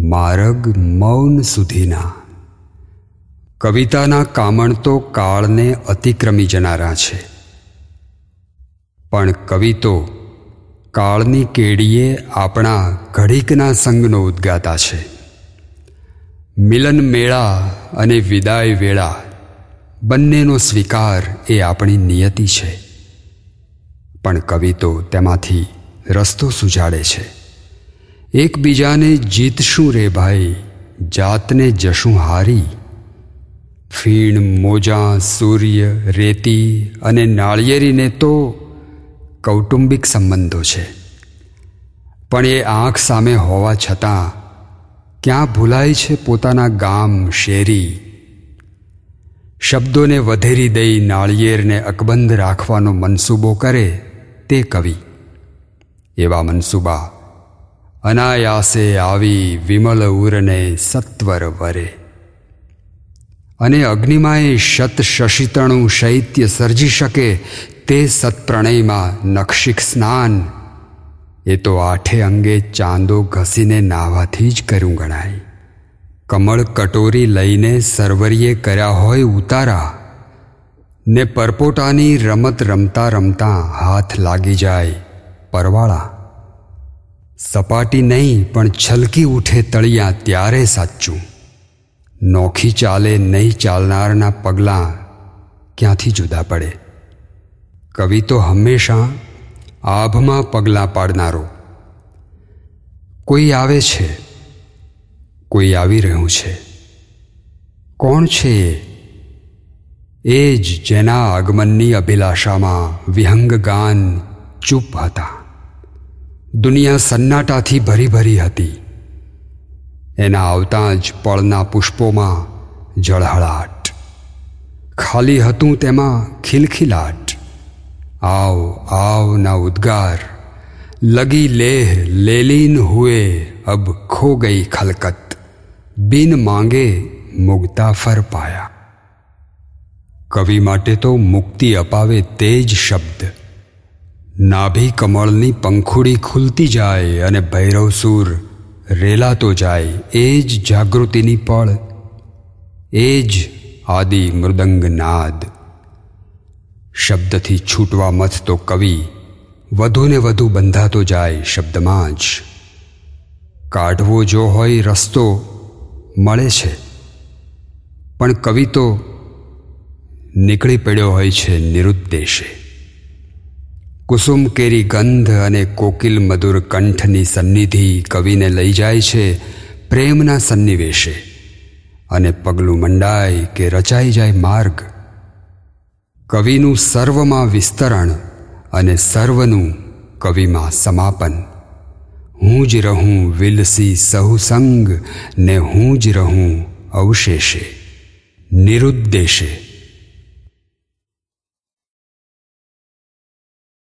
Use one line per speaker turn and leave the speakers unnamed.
માર્ગ મૌન સુધીના. કવિતાના કામણ તો કાળને અતિક્રમી જનારા છે, પણ કવિ તો કાળની કેડીએ આપણા ઘડીકના સંગનો ઉદ્ગાતા છે. મિલન મેળા અને વિદાય વેળા બંનેનો સ્વીકાર એ આપણી નિયતિ છે, પણ કવિ તો તેમાંથી રસ્તો સુજાડે છે. એકબીજાને જીતશું રે ભાઈ, જાતને જશું હારી. ફીણ, મોજાં, સૂર્ય, રેતી અને નાળિયેરીને તો કૌટુંબિક સંબંધો છે, પણ એ આંખ સામે હોવા છતાં ક્યાં ભૂલાય છે પોતાના ગામ શેરી. શબ્દોને વધેરી દઈ નાળિયેરને અકબંધ રાખવાનો મનસૂબો કરે તે કવિ. એવા મનસૂબા અનાયાસે આવી વિમલ ઉરને સત્વર વરે. અને અગ્નિમાએ શત શશિતણું શૈત્ય સર્જી શકે તે સત્પ્રણયમાં નખશિખ સ્નાન એ તો આઠે અંગે ચાંદો ઘસીને નાહવાથી જ કર્યું ગણાય. કમળ કટોરી લઈને સરવરીએ કર્યા હોય ઉતારા, ને પરપોટાની રમત રમતા રમતા હાથ લાગી જાય પરવાળા. સપાટી નહીં પણ છલકી ઉઠે તળિયા ત્યારે સાચું. નોખી ચાલે નહીં ચાલનારના પગલાં ક્યાંથી જુદા પડે. કવિ તો હંમેશા આભમાં પગલાં પાડનારો. કોઈ આવે છે, કોઈ આવી રહ્યું છે. કોણ છે એ જ જેના આગમનની અભિલાષામાં વિહંગ ગાન ચૂપ હતા. દુનિયા સન્નાટાથી ભરી ભરી હતી. એના આવતાં જ પળના પુષ્પોમાં જળહળાટ. ખાલી હતું તેમાં ખિલખિલાટ. આવ આવના ઉદ્ગાર. લગી લેહ લેલીન હુએ અબ ખો ગઈ ખલકત. બિન માંગે મુગ્તા ફર પાયા. કવિ માટે તો મુક્તિ અપાવે તે જ શબ્દ. નાભી કમળની પંખુડી ખુલતી જાય અને ભૈરવ સૂર રેલાતો જાય. એ જ જાગૃતિની પળ, એ જ આદિ મૃદંગ નાદ. શબ્દથી છૂટવા મથતો કવિ વધુને વધુ બંધાતો જાય શબ્દમાં જ. કાઢવો જો હોય રસ્તો મળે છે, પણ કવિ તો નીકળી પડ્યો હોય છે નિરુદ્દેશે. કુસુમ કેરી ગંધ અને કોકિલ મધુર કંઠની સન્નિધિ કવિને લઈ જાય છે પ્રેમના સન્નિવેશે. અને પગલું મંડાય કે રચાઈ જાય માર્ગ. કવિનું સર્વમાં વિસ્તરણ અને સર્વનું કવિમાં સમાપન. હું જ રહું વિલસી સહુ સંગ, ને હું જ રહું અવશેષે નિરુદ્દેશે.